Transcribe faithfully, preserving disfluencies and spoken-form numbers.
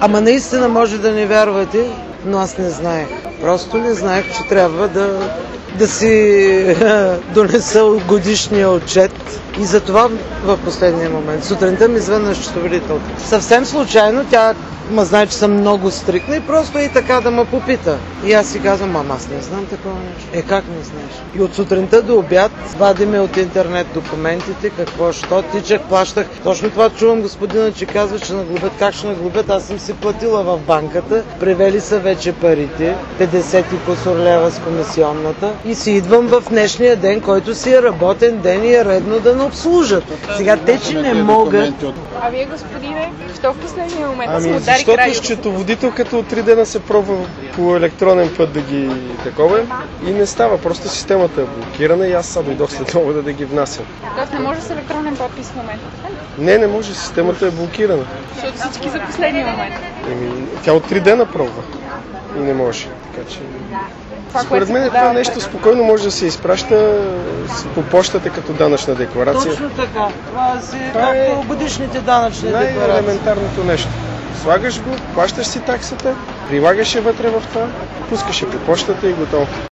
Ама наистина може да не вярвате, но аз не знаех. Просто не знаех, че трябва да, да си донеса годишния отчет. И затова в последния момент. Сутринта ми звънна счетоводителка. Съвсем случайно тя ма знае, че съм много стрикна и просто и така да ме попита. И аз си казвам, мама, аз не знам такова нещо. Е, как не знаеш? И от сутринта до обяд вадиме от интернет документите, какво, що, тичах, плащах. Точно това чувам господина, че казва, че наглобят. Как ще наглобят? Аз съм си платила в банката, превели са вече парите, петдесет и кусор лева с комисионната и си идвам в днешния ден, който си е работен ден и е редно да не обслужат. Сега те, че не могат... А вие, господине, що в последния момент ами, се удари защото край? счетоводителката от три дена се пробва по електронен път да ги такова и не става. Просто системата е блокирана и аз сега дойдох след това да, да ги внасям. Тоест не може с електронен подпис в момента? Не, не може. Системата е блокирана. Защото всички за последния момент. Еми, тя от три дена пробва и не може. Така че... Това, Според мен това нещо спокойно може да се изпраща по почтата като данъчна декларация. Точно така. Това си Това е както годишните данъчни декларации. най-елементарното нещо. Слагаш го, плащаш си таксата, прилагаш я вътре в това, пускаш я по почтата и готово.